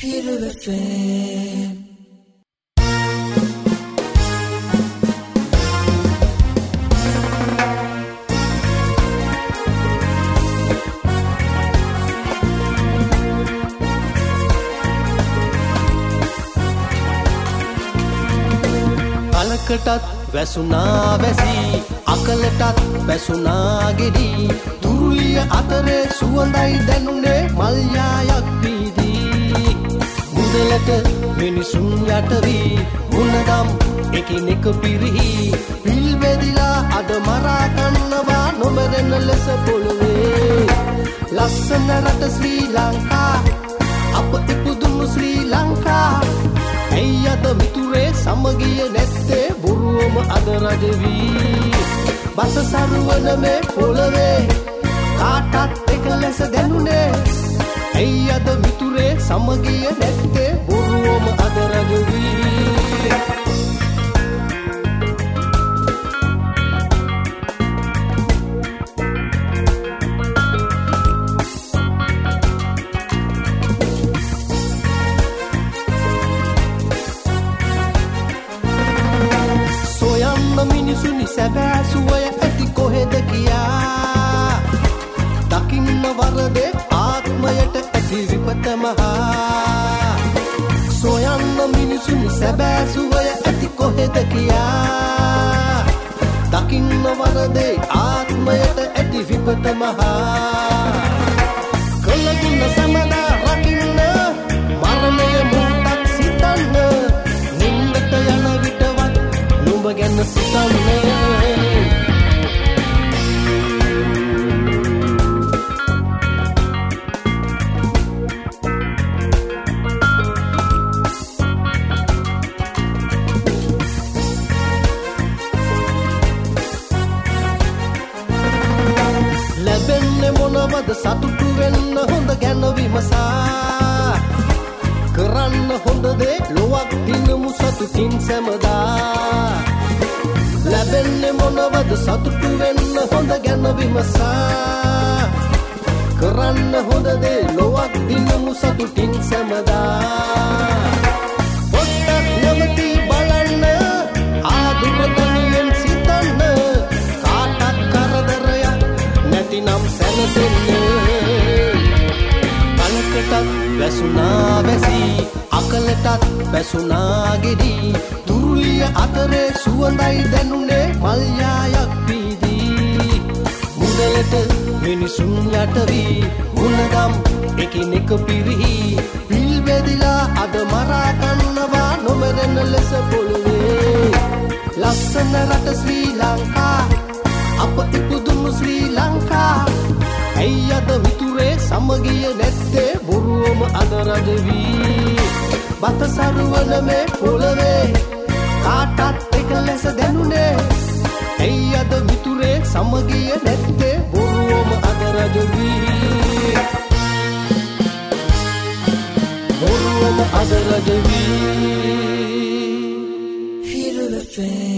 කලකටත් වැසුනා වැසි අකලටත් වැසුනා ගෙඩි තුරුලිය අතරේ සුවඳයි දැනුනේ මල්යායක් වීදී මුදලට මිනිසුන් යට වී ගුණදම් එකිනෙක පිරිහි පිල් බෙදිලා අද මරා කන්නවා නොමරන ලෙස පොළවේ ලස්සන රට ශ්‍රී ලංකා අප ඉපදුණු ශ්‍රී ලංකා ඇයි අද මිතුරේ සමගිය නැත්තේ බොරුවම අද රජවී බස සරුවන මේ පොළවේ කාටත් එක ලෙස දැනුනේ ඇයි අද මිතුරේ සමගිය නැත්තේ බොරුවම අද රජවී මිනිසුනි සැබෑ සුවය ඇති කොහෙද කියා දකින්න වරදේ ආත්මයට ඇති විපත මහා සොයන්න මිනිසුනි සැබෑ සුවය ඇති කොහෙද කියා දකින්න වරදේ ආත්මයට ඇති විපත මහා කළගුණ සමදා රකින්න මරණය මුහුණක් සිතන්න නින්දට යන විටවත් නුඹ ගැන සිතන්නේ ලැබෙන්නේ මොනවද සතුටු වෙන්න හොඳ ගැන විමසා කරන්න හොඳ දේ ලොවක් දිනමු සතුටින් සැමදා ලැබෙන්නේ මොනවද සතුටු වෙන්න හොඳ ගැන විමසා කරන්න හොඳ දේ ලොවක් දිනමු සතුටින් සැමදා පොඩ්ඩක් නැවතී බලන්න ආදුරතනියෙන් සිතන්න කාටත් කරදරයක් නැතිනම් සැනසෙන්න කලකටත් වැසුනා වැසි අකලටත් වැසුනා ගෙඩි තුරුලිය අතරේ සුවඳයි දැනුනේ මල්යායක් වීදී මුදලට මිනිසුන් යට වී ගුණදම් එකිනෙක පිරිහි පිල් බෙදිලා අද මරා කන්නවා නොමරන ලෙස පොළවේ ලස්සන රට ශ්‍රී ලංකා අප ඉපදුණු ශ්‍රී ලංකා ඇයි අද මිතුරේ සමගිය නැත්තේ බොරුවම අද රජවී බත සරුවන මේ පොළවේ කාටත් එක ලෙස දැනුනේ ඇයි අද මිතුරේ සමගිය නැත්තේ බොරුවම අද රජවී බොරුවම අද රජවී හිරුවේ